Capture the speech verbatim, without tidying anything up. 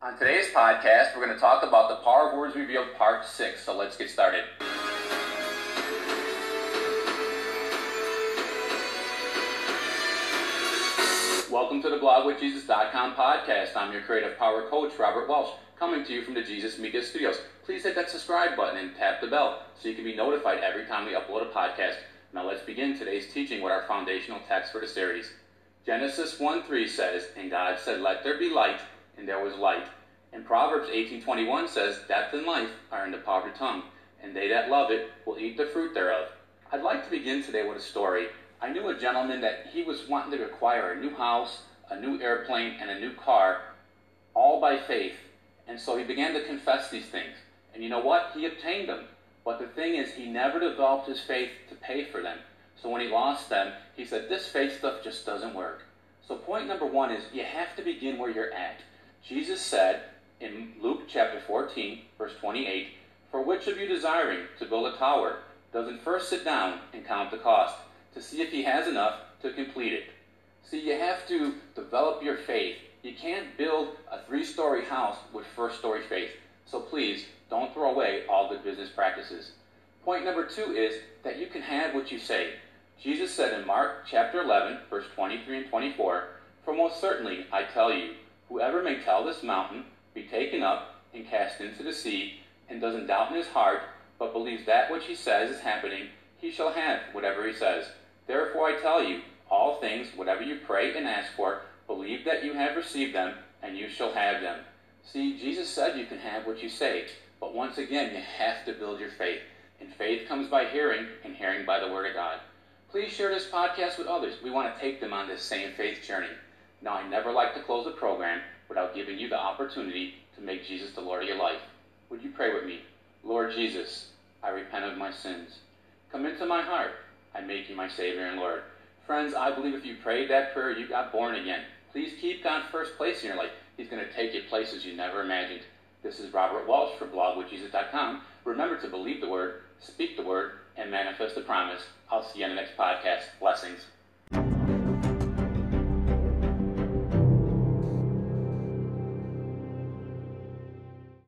On today's podcast, we're going to talk about the Power of Words Revealed Part six, so let's get started. Welcome to the blog with Jesus dot com podcast. I'm your creative power coach, Robert Welsh, coming to you from the Jesus Media Studios. Please hit that subscribe button and tap the bell so you can be notified every time we upload a podcast. Now let's begin today's teaching with our foundational text for the series. Genesis one three says, "And God said, let there be light, and there was light." And Proverbs eighteen twenty-one says, "Death and life are in the power of the tongue, and they that love it will eat the fruit thereof." I'd like to begin today with a story. I knew a gentleman that he was wanting to acquire a new house, a new airplane, and a new car, all by faith. And so he began to confess these things. And you know what? He obtained them. But the thing is, he never developed his faith to pay for them. So when he lost them, he said, this faith stuff just doesn't work. So point number one is, you have to begin where you're at. Jesus said in Luke chapter fourteen, verse twenty-eight, "For which of you desiring to build a tower doesn't first sit down and count the cost, to see if he has enough to complete it?" See, you have to develop your faith. You can't build a three-story house with first-story faith. So please, don't throw away all good business practices. Point number two is that you can have what you say. Jesus said in Mark chapter eleven, verse twenty-three and twenty-four, "For most certainly I tell you, whoever may tell this mountain, be taken up and cast into the sea, and doesn't doubt in his heart, but believes that which he says is happening, he shall have whatever he says. Therefore I tell you, all things, whatever you pray and ask for, believe that you have received them, and you shall have them." See, Jesus said you can have what you say, but once again, you have to build your faith. And faith comes by hearing, and hearing by the Word of God. Please share this podcast with others. We want to take them on this same faith journey. Now, I never like to close a program without giving you the opportunity to make Jesus the Lord of your life. Would you pray with me? Lord Jesus, I repent of my sins. Come into my heart. I make you my Savior and Lord. Friends, I believe if you prayed that prayer, you got born again. Please keep God first place in your life. He's going to take you places you never imagined. This is Robert Welsh for blog with Jesus dot com. Remember to believe the Word, speak the Word, and manifest the promise. I'll see you on the next podcast. Blessings.